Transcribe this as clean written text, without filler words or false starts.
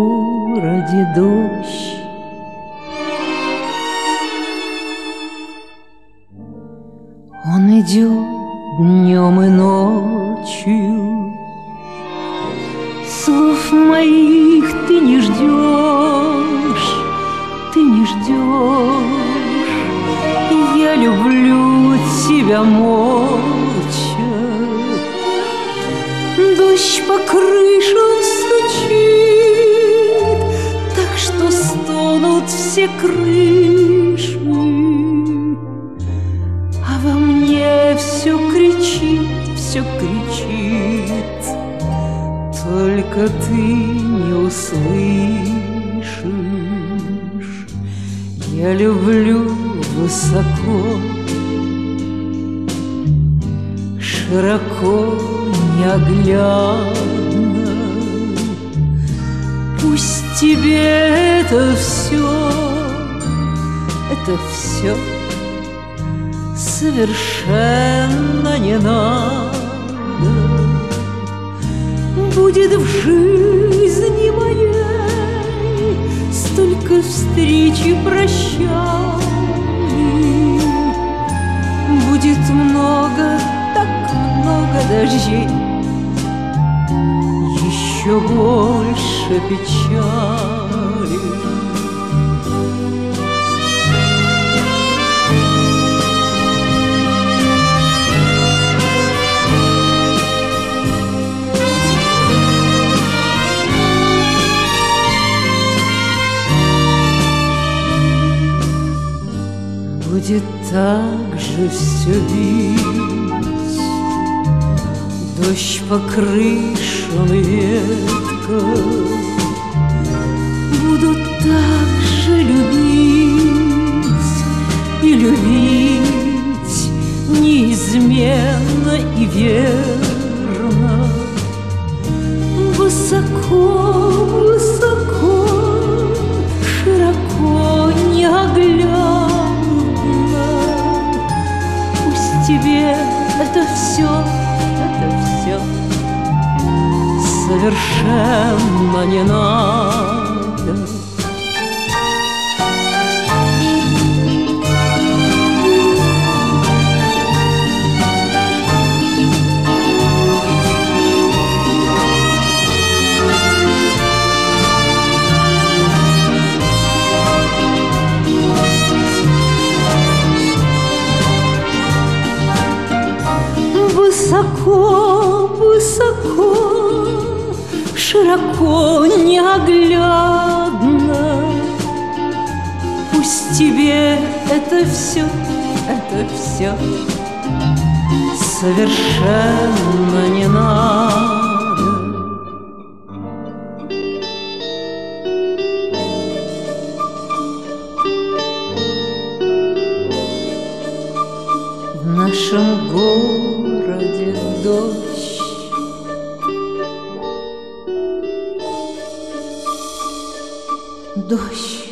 городе дождь. Он идет днем и ночью, слов моих ты не ждешь, ты не ждешь. И я люблю тебя молча. Дождь по крышам стучит, так что стонут все крыши. А во мне все кричит, только ты не услышишь. Я люблю высоко, широко, неоглядно. Пусть тебе это все совершенно не надо. Будет в жизни моей столько встреч и прощаний. Будет много, так много дождей, еще больше печали. Будет так же все бить, дождь по крышам и веткам. Буду так же любить и любить неизменно и верно. Высоко, высоко, широко, неоглядно. Тебе это все совершенно не надо. Высоко, высоко, широко, неоглядно. Пусть тебе это все совершенно не надо. В нашем городе дождь, дождь.